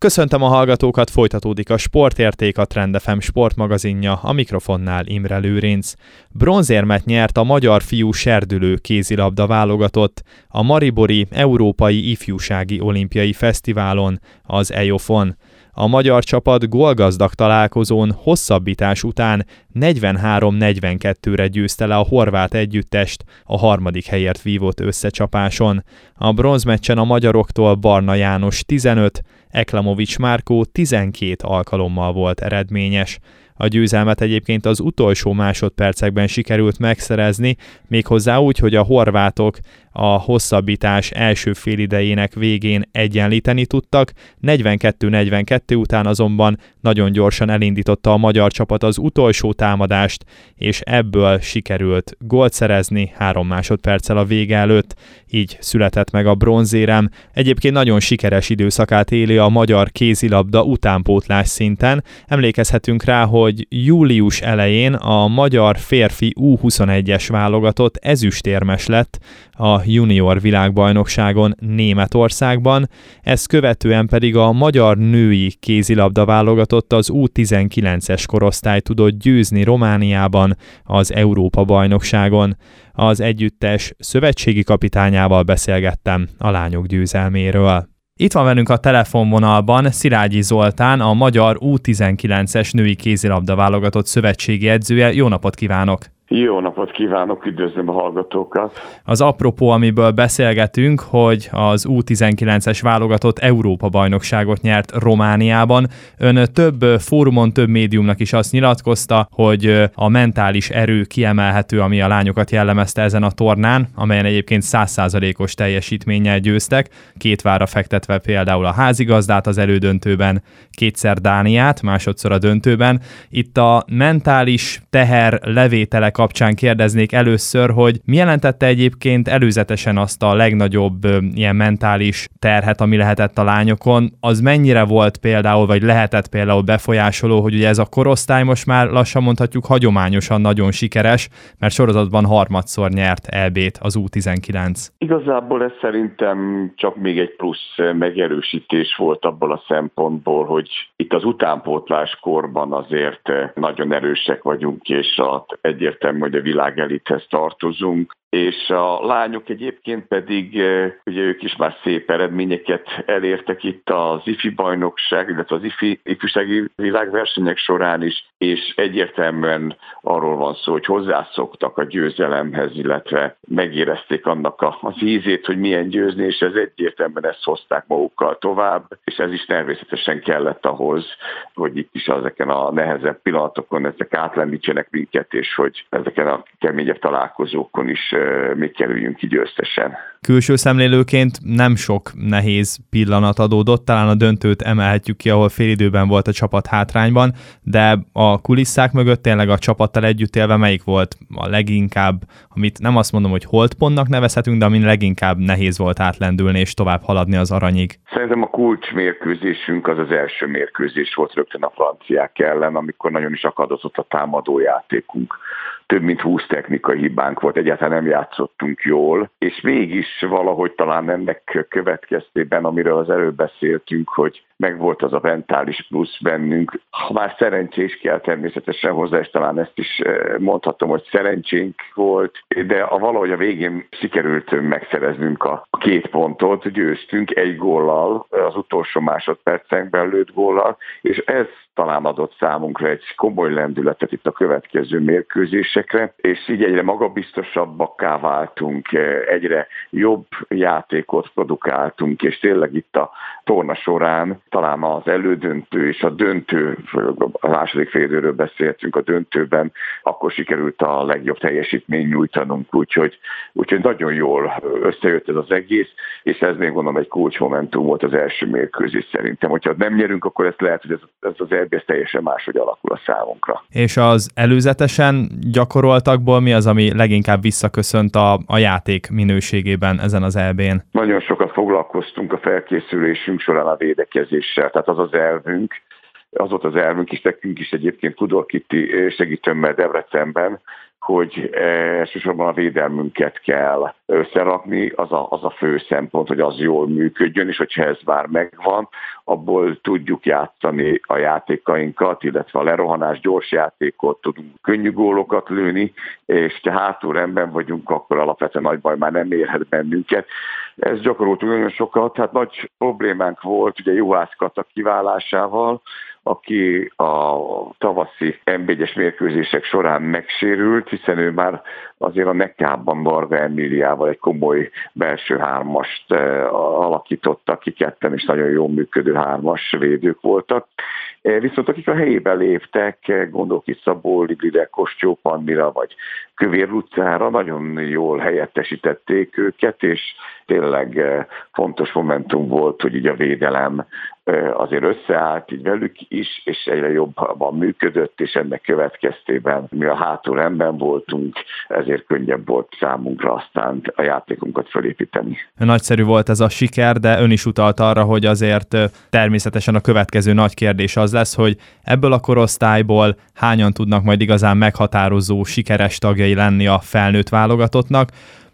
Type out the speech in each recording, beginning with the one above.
Köszöntöm a hallgatókat, folytatódik a Sportérték, a Trend FM sportmagazinja, a mikrofonnál Imre Lőrinc. Bronzérmet nyert a magyar fiú serdülő kézilabda válogatott a maribori Európai Ifjúsági Olimpiai Fesztiválon, az EIOF-on. A magyar csapat gólgazdag találkozón hosszabbítás után 43-42-re győzte le a horvát együttest a harmadik helyért vívott összecsapáson. A bronzmeccsen a magyaroktól Barna János 15, Eklamovics Márkó 12 alkalommal volt eredményes. A győzelmet egyébként az utolsó másodpercekben sikerült megszerezni, méghozzá úgy, hogy a horvátok a hosszabbítás első félidejének végén egyenlíteni tudtak, 42-42 után azonban nagyon gyorsan elindította a magyar csapat az utolsó támadást, és ebből sikerült gólt szerezni 3 másodperccel a vége előtt, így született meg a bronzérem. Egyébként nagyon sikeres időszakát éli a magyar kézilabda utánpótlás szinten. Emlékezhetünk rá, hogy július elején a magyar férfi U21-es válogatott ezüstérmes lett a junior világbajnokságon Németországban, ezt követően pedig a magyar női kézilabda válogatott az U19-es korosztály tudott győzni Romániában az Európa-bajnokságon. Az együttes szövetségi kapitányával beszélgettem a lányok győzelméről. Itt van velünk a telefonvonalban Szilágyi Zoltán, a magyar U19-es női kézilabda válogatott szövetségi edzője. Jó napot kívánok! Jó napot kívánok, üdvözlöm a hallgatókat! Az apropó, amiből beszélgetünk, hogy az U19-es válogatott Európa-bajnokságot nyert Romániában. Ön több fórumon, több médiumnak is azt nyilatkozta, hogy a mentális erő kiemelhető, ami a lányokat jellemezte ezen a tornán, amelyen egyébként 100%-os teljesítménnyel győztek, 2 vára fektetve például a házigazdát az elődöntőben, 2-szer Dániát, másodszor a döntőben. Itt a mentális teher levétele kapcsán kérdeznék először, hogy mi jelentette egyébként előzetesen azt a legnagyobb ilyen mentális terhet, ami lehetett a lányokon, az mennyire volt például, vagy lehetett például befolyásoló, hogy ugye ez a korosztály most már lassan mondhatjuk hagyományosan nagyon sikeres, mert sorozatban harmadszor nyert EB-t az U19. Igazából ez szerintem csak még egy plusz megerősítés volt abból a szempontból, hogy itt az utánpótlás korban azért nagyon erősek vagyunk, és egyértelmű, hogy a világ elithez tartozunk, és a lányok egyébként pedig, ugye ők is már szép eredményeket elértek itt az ifi bajnokság, illetve az ifjúsági világversenyek során is, és egyértelműen arról van szó, hogy hozzászoktak a győzelemhez, illetve megérezték annak az ízét, hogy milyen győzni, és ez egyértelműen ezt hozták magukkal tovább, és ez is természetesen kellett ahhoz, hogy itt is ezeken a nehezebb pillanatokon ezek átlendítsenek minket, és hogy ezeken a keményebb találkozókon is még kerüljünk ki győztesen. Külső szemlélőként nem sok nehéz pillanat adódott, talán a döntőt emelhetjük ki, ahol félidőben volt a csapat hátrányban, de a kulisszák mögött tényleg a csapattal együtt élve melyik volt a leginkább, amit nem azt mondom, hogy holdpontnak nevezhetünk, de amin leginkább nehéz volt átlendülni és tovább haladni az aranyig? Szerintem a kulcsmérkőzésünk az első mérkőzés volt rögtön a franciák ellen, amikor nagyon is akadozott a támadójátékunk. Több mint 20 technikai hibánk volt, egyáltalán nem játszottunk jól, és mégis valahogy talán ennek következtében, amiről az előbb beszéltünk, hogy megvolt az a mentális plusz bennünk. Ha már szerencsés kell természetesen hozzá, és talán ezt is mondhatom, hogy szerencsénk volt, de valahogy a végén sikerült megszereznünk a 2 pontot, győztünk 1 góllal, az utolsó másodpercekben lőtt góllal, és ez talán adott számunkra egy komoly lendületet itt a következő mérkőzésekre, és így egyre magabiztosabbakká váltunk, egyre jobb játékot produkáltunk, és tényleg itt a torna során talán az elődöntő és a döntő, a második félidőről beszéltünk, a döntőben akkor sikerült a legjobb teljesítményt nyújtanunk, úgyhogy nagyon jól összejött ez az egész, és ez még gondolom egy kulcsmomentum volt az első mérkőzés szerintem. Hogyha nem nyerünk, akkor ezt lehet, hogy ez az EB teljesen máshogy alakul a számunkra. És az előzetesen gyakoroltakból mi az, ami leginkább visszaköszönt a játék minőségében ezen az EB-n? Nagyon sokat foglalkoztunk a felkészülésünk során a védekezéssel, tehát az volt az elvünk is, nekünk is egyébként Kudor Kitti segítőmmel Debrecenben, hogy elsősorban a védelmünket kell összerakni, az a fő szempont, hogy az jól működjön, és hogyha ez már megvan, abból tudjuk játszani a játékainkat, illetve a lerohanás, gyors játékot, tudunk könnyű gólokat lőni, és ha hátulrendben vagyunk, akkor alapvetően nagy baj már nem érhet bennünket. Ez gyakoroltunk nagyon sokat, hát nagy problémánk volt ugye Juhász Kata kiválásával, aki a tavaszi NB1-es mérkőzések során megsérült, hiszen ő már azért a Neckában Varga Emíliával egy komoly belső hármast alakítottak ki, ketten is nagyon jól működő hármas védők voltak. Viszont akik a helyébe léptek, gondolok itt Szabó Liblire, Kostyó Pannira vagy Kövér Lucára, nagyon jól helyettesítették őket, és tényleg fontos momentum volt, hogy így a védelem azért összeállt így velük is, és egyre jobban működött, és ennek következtében mi a hátulrendben voltunk, ezért könnyebb volt számunkra aztán a játékunkat felépíteni. Nagyszerű volt ez a siker, de ön is utalt arra, hogy azért természetesen a következő nagy kérdés az lesz, hogy ebből a korosztályból hányan tudnak majd igazán meghatározó, sikeres tagjai lenni a felnőtt válogatottnak.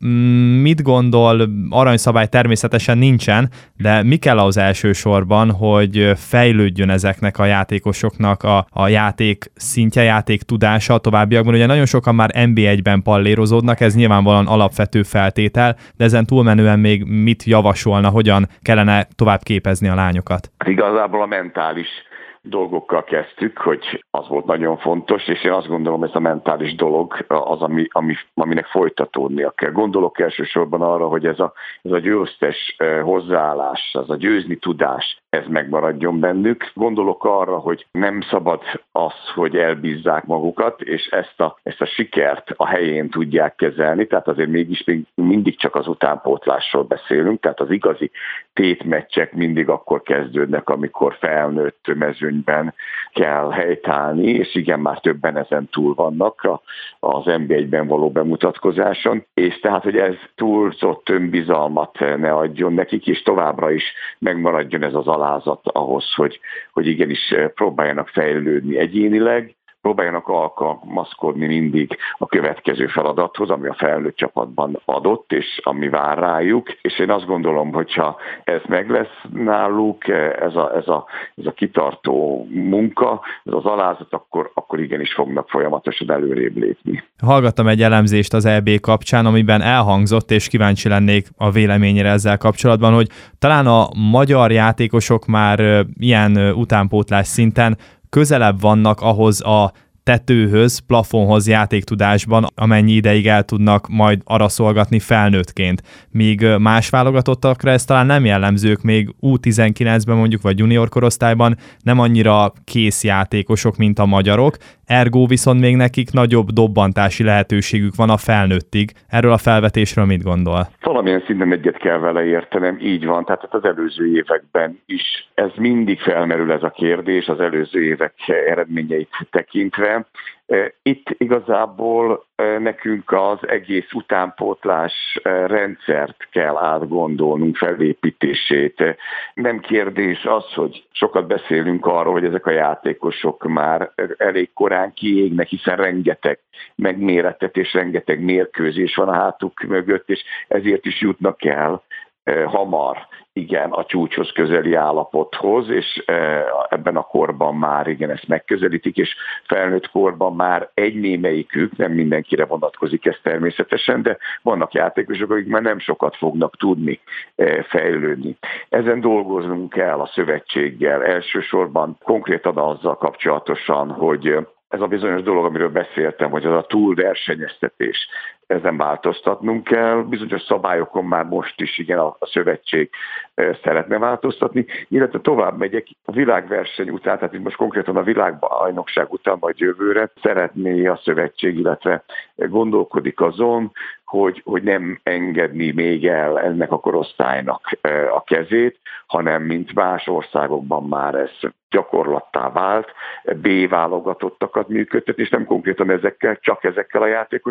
Mit gondol, aranyszabály természetesen nincsen, de mi kell ahhoz elsősorban, hogy fejlődjön ezeknek a játékosoknak a játék szintje, játék tudása a továbbiakban? Ugye nagyon sokan már NB1-ben pallérozódnak, ez nyilvánvalóan alapvető feltétel, de ezen túlmenően még mit javasolna, hogyan kellene tovább képezni a lányokat? Igazából a mentális dolgokkal kezdtük, hogy az volt nagyon fontos, és én azt gondolom, ez a mentális dolog az, aminek folytatódnia kell. Gondolok elsősorban arra, hogy ez a győztes hozzáállás, ez a győzni tudás, ez megmaradjon bennük. Gondolok arra, hogy nem szabad az, hogy elbízzák magukat, és ezt a sikert a helyén tudják kezelni, tehát azért mégis mindig csak az utánpótlásról beszélünk, tehát az igazi tétmeccsek mindig akkor kezdődnek, amikor felnőtt mezőnyben kell helytállni, és igen, már többen ezen túl vannak az NB1-ben való bemutatkozáson, és tehát, hogy ez túlzott önbizalmat ne adjon nekik, és továbbra is megmaradjon ez az alázat ahhoz, hogy igenis próbáljanak fejlődni egyénileg, próbáljanak alkalmazkodni mindig a következő feladathoz, ami a felnőtt csapatban adott, és ami vár rájuk. És én azt gondolom, hogyha ez meg lesz náluk, ez a kitartó munka, ez az alázat, akkor igenis fognak folyamatosan előrébb lépni. Hallgattam egy elemzést az EB kapcsán, amiben elhangzott, és kíváncsi lennék a véleményére ezzel kapcsolatban, hogy talán a magyar játékosok már ilyen utánpótlás szinten közelebb vannak ahhoz a tetőhöz, plafonhoz játéktudásban, amennyi ideig el tudnak majd araszolgatni felnőttként. Míg más válogatottakra ez talán nem jellemzők, még U19-ben mondjuk, vagy junior korosztályban nem annyira kész játékosok, mint a magyarok, ergo viszont még nekik nagyobb dobbantási lehetőségük van a felnőttig. Erről a felvetésről mit gondol? Valamilyen szinten egyet kell vele értenem, így van, tehát az előző években is ez mindig felmerül ez a kérdés, az előző évek eredményeit tekintve. Itt igazából nekünk az egész utánpótlás rendszert kell átgondolnunk, felépítését. Nem kérdés az, hogy sokat beszélünk arról, hogy ezek a játékosok már elég korán kiégnek, hiszen rengeteg megmérettetés, rengeteg mérkőzés van a hátuk mögött, és ezért is jutnak el hamar, igen, a csúcshoz közeli állapothoz, és ebben a korban már igen, ezt megközelítik, és felnőtt korban már egy némelyikük, nem mindenkire vonatkozik ez természetesen, de vannak játékosok, akik már nem sokat fognak tudni fejlődni. Ezen dolgoznunk kell a szövetséggel, elsősorban konkrétan azzal kapcsolatosan, hogy ez a bizonyos dolog, amiről beszéltem, hogy az a túlversenyeztetés, ezen változtatnunk kell. Bizonyos szabályokon már most is igen a szövetség szeretne változtatni, illetve tovább megyek a világverseny után, tehát most konkrétan a világbajnokság után vagy jövőre szeretné a szövetség, illetve gondolkodik azon, hogy nem engedni még el ennek a korosztálynak a kezét, hanem mint más országokban már ez gyakorlattá vált, B válogatottakat működtet, és nem konkrétan ezekkel, csak ezekkel a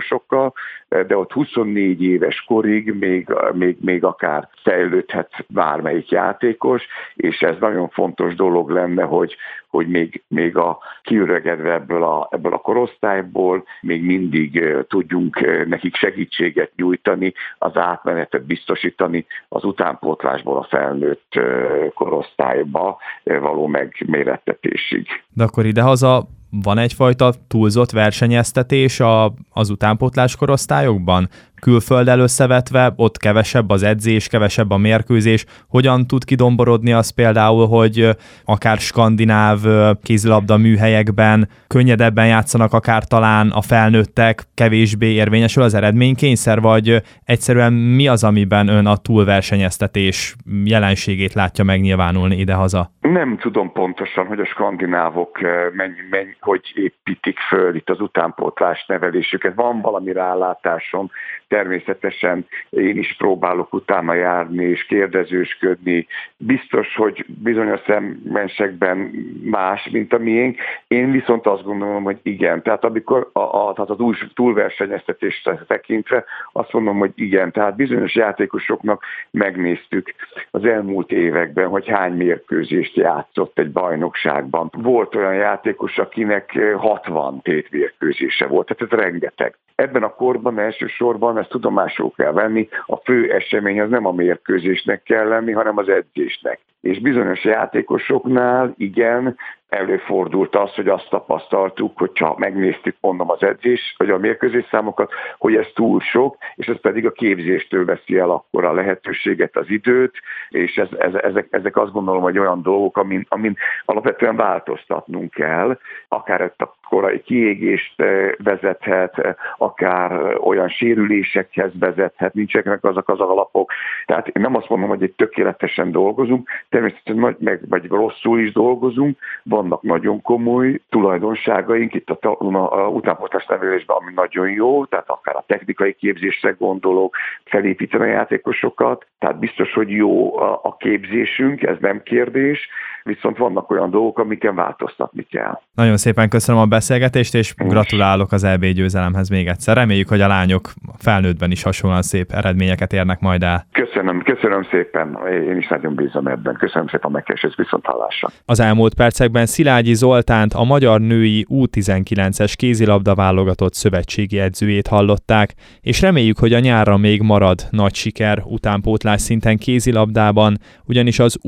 játékosokkal, de ott 24 éves korig még akár fejlődhet válogatott bármelyik játékos, és ez nagyon fontos dolog lenne, hogy még a kiüregedve ebből a korosztályból még mindig tudjunk nekik segítséget nyújtani, az átmenetet biztosítani az utánpótlásból a felnőtt korosztályba való megmérettetésig. De akkor idehaza van egyfajta túlzott versenyeztetés az utánpótlás korosztályokban? Külfölddel összevetve, ott kevesebb az edzés, kevesebb a mérkőzés. Hogyan tud kidomborodni az például, hogy akár skandináv kézilabda műhelyekben könnyedebben játszanak akár talán a felnőttek, kevésbé érvényesül az eredménykényszer, vagy egyszerűen mi az, amiben ön a túlversenyeztetés jelenségét látja megnyilvánulni idehaza? Nem tudom pontosan, hogy a skandinávok hogy építik föl itt az utánpótlás nevelésüket. Van valami rálátásom, természetesen én is próbálok utána járni és kérdezősködni. Biztos, hogy bizonyos szemmensekben más, mint a miénk. Én viszont azt gondolom, hogy igen. Tehát amikor tehát az új túlversenyeztetést tekintve azt mondom, hogy igen. Tehát bizonyos játékosoknak megnéztük az elmúlt években, hogy hány mérkőzést játszott egy bajnokságban. Volt olyan játékos, akinek 60 tétmérkőzése volt, tehát ez rengeteg. Ebben a korban elsősorban ezt tudomásul kell venni, a fő esemény az nem a mérkőzésnek kell lenni, hanem az edzésnek. És bizonyos játékosoknál igen, előfordult az, hogy azt tapasztaltuk, hogyha megnéztük, mondom, az edzés, vagy a mérkőzés számokat, hogy ez túl sok, és ez pedig a képzéstől veszi el akkor a lehetőséget, az időt, és ezek azt gondolom, hogy olyan dolgok, amin alapvetően változtatnunk kell, akár ezt a korai kiégést vezethet, akár olyan sérülésekhez vezethet, nincsenek azok az alapok. Tehát én nem azt mondom, hogy egy tökéletesen dolgozunk, természetesen vagy rosszul is dolgozunk, vannak nagyon komoly tulajdonságaink itt a utánpótlás nevelésben, ami nagyon jó, tehát akár a technikai képzésre gondolok, felépíteni a játékosokat, tehát biztos, hogy jó a képzésünk, ez nem kérdés, viszont vannak olyan dolgok, amiken változtatni kell. Nagyon szépen köszönöm a beszélgetést, és gratulálok az EB győzelemhez még egyszer. Reméljük, hogy a lányok felnőttben is hasonlóan szép eredményeket érnek majd el. Köszönöm szépen, én is nagyon bízom ebben. Köszönöm szépen a megkeresést, viszonthallásra. Az elmúlt percekben Szilágyi Zoltánt, a magyar női U19-es kézilabda válogatott szövetségi edzőjét hallották, és reméljük, hogy a nyárra még marad nagy siker utánpótlás szinten kézilabdában, ugyanis az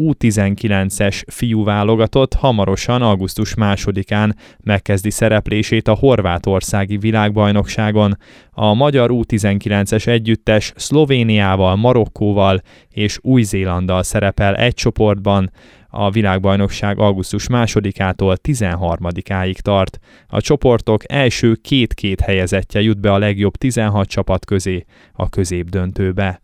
U19-es fiú válogatott hamarosan augusztus 2-án megkezdi szereplését a horvátországi világbajnokságon. A magyar U19-es együttes Szlovéniával, Marokkóval és Új-Zélanddal szerepel egy csoportban. A világbajnokság augusztus 2-ától 13-áig tart. A csoportok első 2 helyezettje jut be a legjobb 16 csapat közé a középdöntőbe.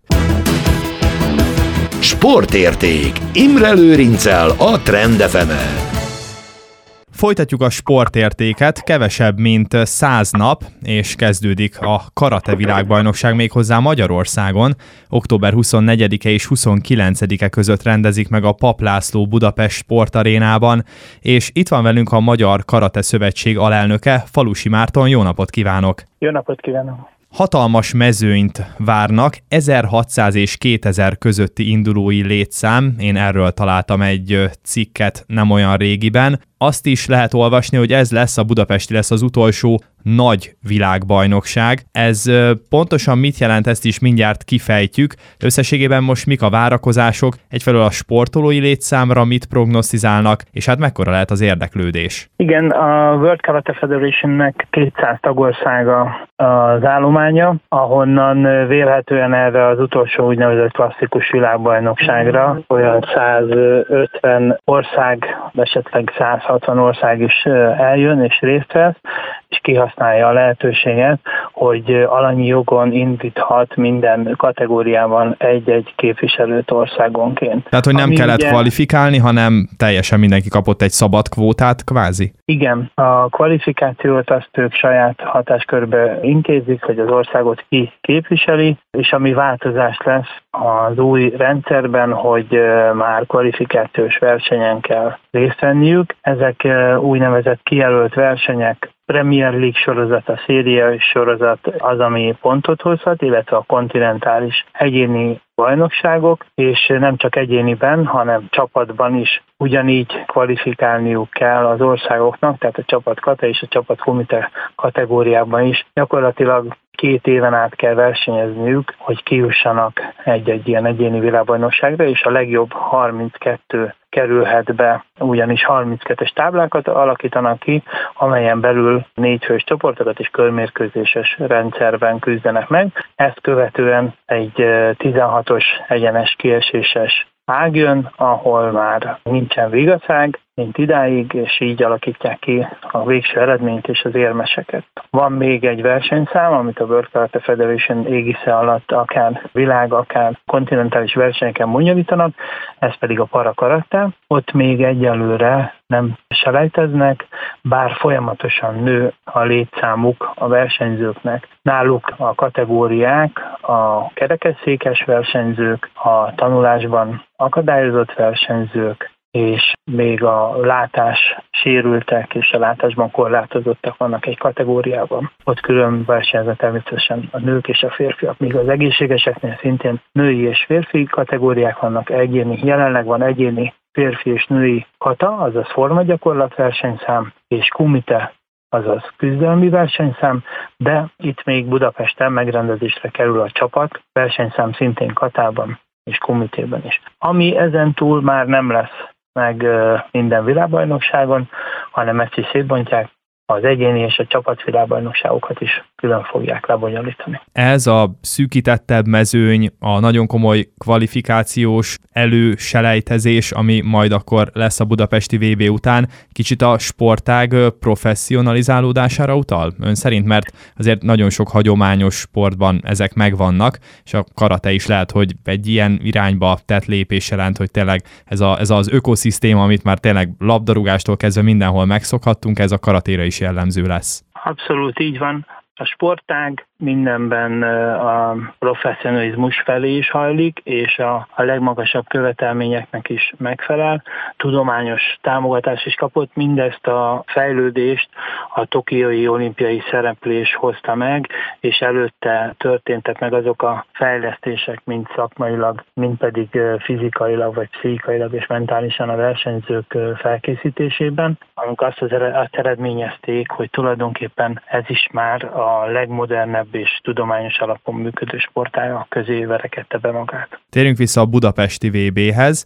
Sportérték. Imre Lőrinccel a Trend FM-en. Folytatjuk a sportértéket, kevesebb mint 100 nap, és kezdődik a karate világbajnokság méghozzá Magyarországon. Október 24-e és 29-e között rendezik meg a Papp László Budapest Sportarénában, és itt van velünk a Magyar Karate Szövetség alelnöke, Falusi Márton. Jó napot kívánok! Jó napot kívánok! Hatalmas mezőnyt várnak, 1600 és 2000 közötti indulói létszám, én erről találtam egy cikket nem olyan régiben. Azt is lehet olvasni, hogy ez lesz, a budapesti lesz az utolsó nagy világbajnokság. Ez pontosan mit jelent, ezt is mindjárt kifejtjük. Összességében most mik a várakozások, egyfelől a sportolói létszámra mit prognosztizálnak, és hát mekkora lehet az érdeklődés? Igen, a World Karate Federationnek 200 tagországa az állománya, ahonnan vélhetően erre az utolsó úgynevezett klasszikus világbajnokságra olyan 150 ország, esetleg 160 ország is eljön és részt vesz, és kihasználja a lehetőséget, hogy alanyi jogon indíthat minden kategóriában egy-egy képviselőt országonként. Tehát, hogy nem kellett kvalifikálni, hanem teljesen mindenki kapott egy szabad kvótát, kvázi? Igen, a kvalifikációt azt ők saját hatáskörbe intézik, hogy az országot ki képviseli, és ami változás lesz az új rendszerben, hogy már kvalifikációs versenyen kell részt venniük. Ezek úgynevezett kijelölt versenyek, Premier League sorozat, a szériai sorozat az, ami pontot hozhat, illetve a kontinentális egyéni bajnokságok, és nem csak egyéniben, hanem csapatban is ugyanígy kvalifikálniuk kell az országoknak, tehát a csapat kata és a csapat komite kategóriában is. Gyakorlatilag 2 éven át kell versenyezniük, hogy kijussanak egy ilyen egyéni világbajnokságra, és a legjobb 32 kerülhet be, ugyanis 32-es táblákat alakítanak ki, amelyen belül 4 fős csoportokat és körmérkőzéses rendszerben küzdenek meg. Ezt követően egy 16-os egyenes kieséses ág jön, ahol már nincsen végaszág, mint idáig, és így alakítják ki a végső eredményt és az érmeseket. Van még egy versenyszám, amit a World Karate Federation égisze alatt akár világ, akár kontinentális versenyeken bonyolítanak, ez pedig a parakarate. Ott még egyelőre nem selejteznek, bár folyamatosan nő a létszámuk a versenyzőknek. Náluk a kategóriák, a kerekesszékes versenyzők, a tanulásban akadályozott versenyzők, és még a látás sérültek és a látásban korlátozottak vannak egy kategóriában. Ott külön versenyeznek természetesen a nők és a férfiak, míg az egészségeseknél szintén női és férfi kategóriák vannak, egyéni, jelenleg van egyéni férfi és női kata, azaz formagyakorlat versenyszám, és kumite, azaz küzdelmi versenyszám, de itt még Budapesten megrendezésre kerül a csapat, versenyszám szintén katában és komitében is. Ami ezen túl már nem lesz meg minden világbajnokságon, hanem ezt is szétbontják, az egyéni és a csapatvilágbajnokságokat is külön fogják lebonyolítani. Ez a szűkítettebb mezőny, a nagyon komoly kvalifikációs előselejtezés, ami majd akkor lesz a budapesti VB után, kicsit a sportág professzionalizálódására utal? Ön szerint, mert azért nagyon sok hagyományos sportban ezek megvannak, és a karate is lehet, hogy egy ilyen irányba tett lépés jelent, hogy tényleg ez az ökoszisztéma, amit már tényleg labdarúgástól kezdve mindenhol megszokhattunk, ez a karatéra is jellemző lesz. Abszolút így van. A sportág mindenben a professzionalizmus felé is hajlik, és a legmagasabb követelményeknek is megfelel. Tudományos támogatást is kapott, mindezt a fejlődést a tokiói olimpiai szereplés hozta meg, és előtte történtek meg azok a fejlesztések, mind szakmailag, mind pedig fizikailag, vagy pszichikailag és mentálisan a versenyzők felkészítésében, amikor azt eredményezték, hogy tulajdonképpen ez is már a legmodernebb és tudományos alapon működő sportág közé verekedte be magát. Térjünk vissza a budapesti VB-hez.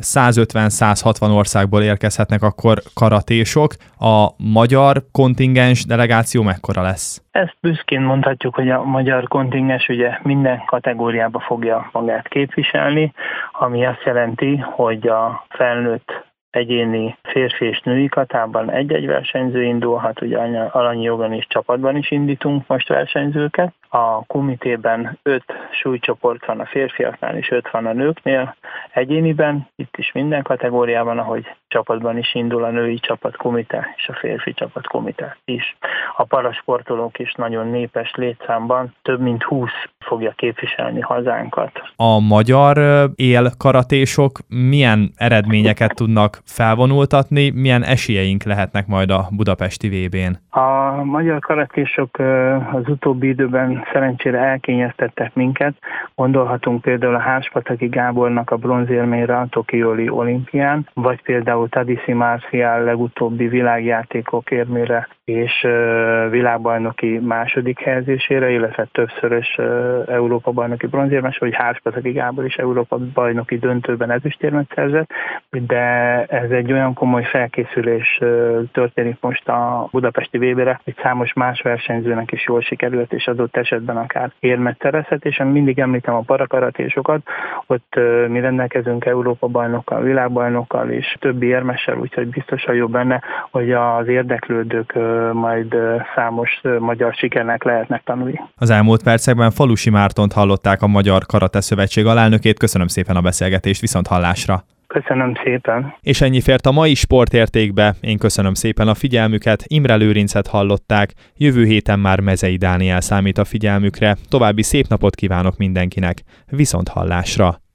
150-160 országból érkezhetnek akkor karatésok. A magyar kontingens delegáció mekkora lesz? Ezt büszkén mondhatjuk, hogy a magyar kontingens ugye minden kategóriába fogja magát képviselni, ami azt jelenti, hogy a felnőtt egyéni férfi és női katában egy-egy versenyző indulhat, ugye alanyi jogon és csapatban is indítunk most versenyzőket. A komitében 5 súlycsoport van a férfiaknál és 5 van a nőknél. Egyéniben, itt is minden kategóriában, ahogy csapatban is indul a női csapat komite és a férfi csapat komite is. A parasportolók is nagyon népes létszámban, több mint 20 fogja képviselni hazánkat. A magyar élkaratésok milyen eredményeket tudnak felvonultatni, milyen esélyeink lehetnek majd a budapesti VB-n? A magyar karatésok az utóbbi időben szerencsére elkényeztettek minket. Gondolhatunk például a Háspataki Gábornak a bronzérmére a tokiói olimpián, vagy például Tadiszi Marcial legutóbbi világjátékok érmére és világbajnoki második helyezésére, illetve többszörös Európa-bajnoki bronzérmes, vagy Háspataki Gábor is Európa-bajnoki döntőben ezüstérmet szerzett, de ez egy olyan komoly felkészülés történik most a budapesti VB-re, hogy számos más versenyzőnek is jól sikerült, és adott esetben akár érmet szerezhet, és mindig említem a parakaratésokat, ott mi rendelkezünk Európa-bajnokkal, világbajnokkal és többi érmessel, úgyhogy biztosan jó benne, hogy az érdeklődők majd számos magyar sikernek lehetnek tanulni. Az elmúlt percekben Falusi Mártont hallották, a Magyar Karate Szövetség alelnökét. Köszönöm szépen a beszélgetést, viszont hallásra! Köszönöm szépen! És ennyi fért a mai Sportértékbe. Én köszönöm szépen a figyelmüket, Imre Lőrincet hallották, jövő héten már Mezei Dániel számít a figyelmükre. További szép napot kívánok mindenkinek, viszont hallásra!